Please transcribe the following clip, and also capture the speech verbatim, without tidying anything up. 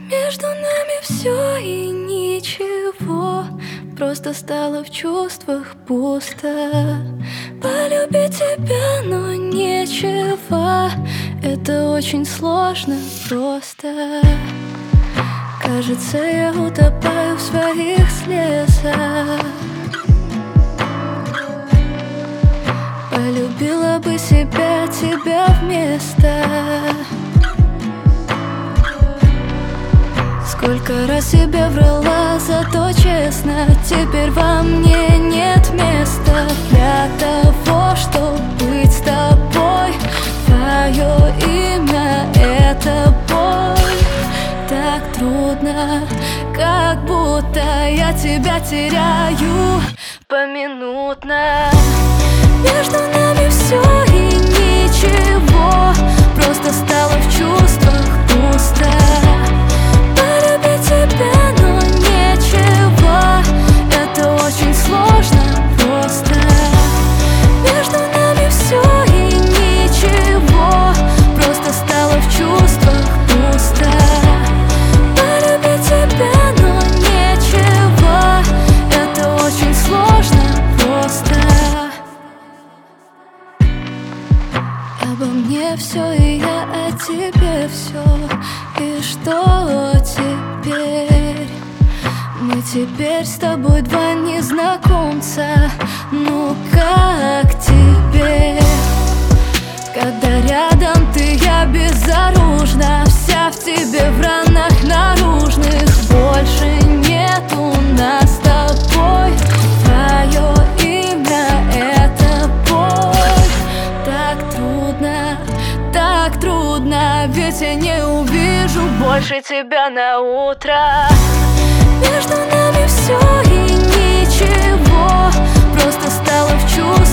Между нами все и ничего, просто стало в чувствах пусто. Полюбить тебя, но нечего, это очень сложно просто. Кажется, я утопаю в своих слезах. Полюбила бы себя, тебя вместо. Сколько раз себе врала, зато честно. Теперь во мне нет места для того, чтобы быть с тобой. Твое имя — это боль. Так трудно, как будто я тебя теряю поминутно. Между нами все и ничего, просто стало в чувствах пусто. Полюбить тебя, но нечего, это очень сложно просто. Между нами все и ничего, просто стало в чувствах пусто. Полюбить тебя, но нечего, это очень сложно просто. Обо мне все и я о тебе все. И что теперь? Мы теперь с тобой два незнакомца. Ну как тебе? Когда рядом ты, я безоружна, вся в тебе, в ранах наружных. Больше нету нас с тобой. Твое имя — это боль. Так трудно, так трудно, ведь я не увижу больше тебя на утро. Между нами все и ничего, просто стало в чувствах